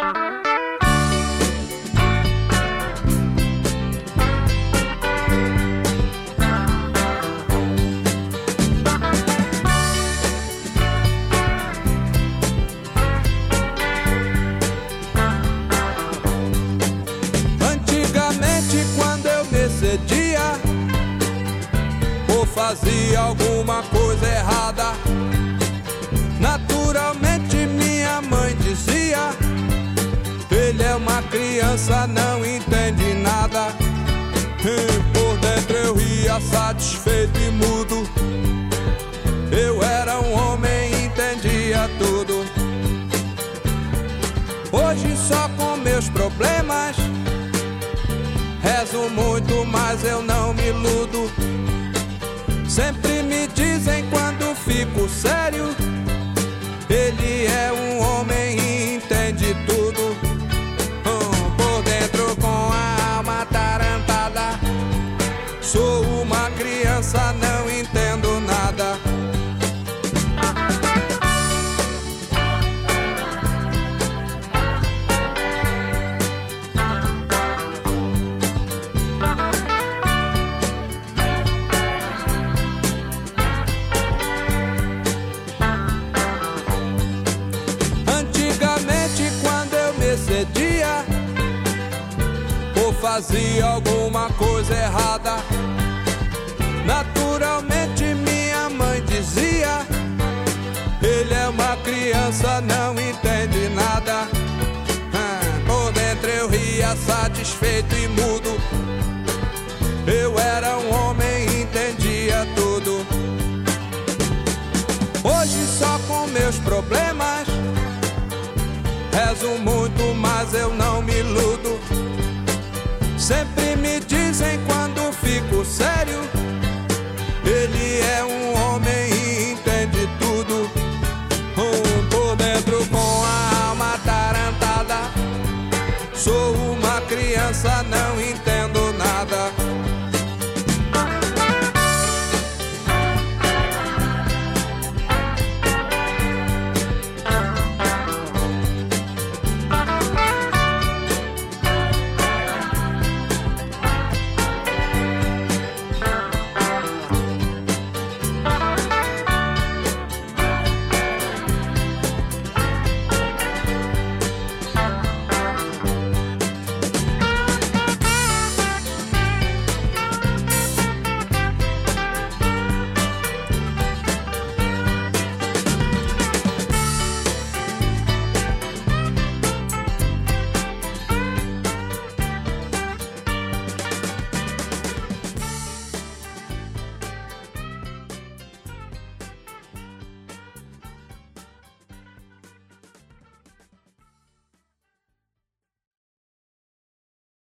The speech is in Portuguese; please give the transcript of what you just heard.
Antigamente, quando eu me excedia ou fazia alguma coisa errada, naturalmente minha mãe dizia: ele é uma criança, não entende nada. E por dentro eu ria satisfeito e mudo. Eu era um homem e entendia tudo. Hoje só com meus problemas rezo muito, mas eu não me iludo. Sempre me dizem quando fico sério: ele é um homem e entende tudo. Por dentro com a alma atarantada, sou uma criança, não entendo nada. Antigamente, quando eu me excedia ou fazia alguma coisa errada, naturalmente minha mãe dizia: ele é uma criança, não entende nada. Por dentro eu ria satisfeito e mudo. Eu era um homem e entendia tudo. Hoje só com meus problemas rezo muito, mas eu não me iludo. Sempre me dizem quando fico sério: ele é um homem e entende tudo. Por dentro com a alma atarantada, sou uma criança, não entendo nada.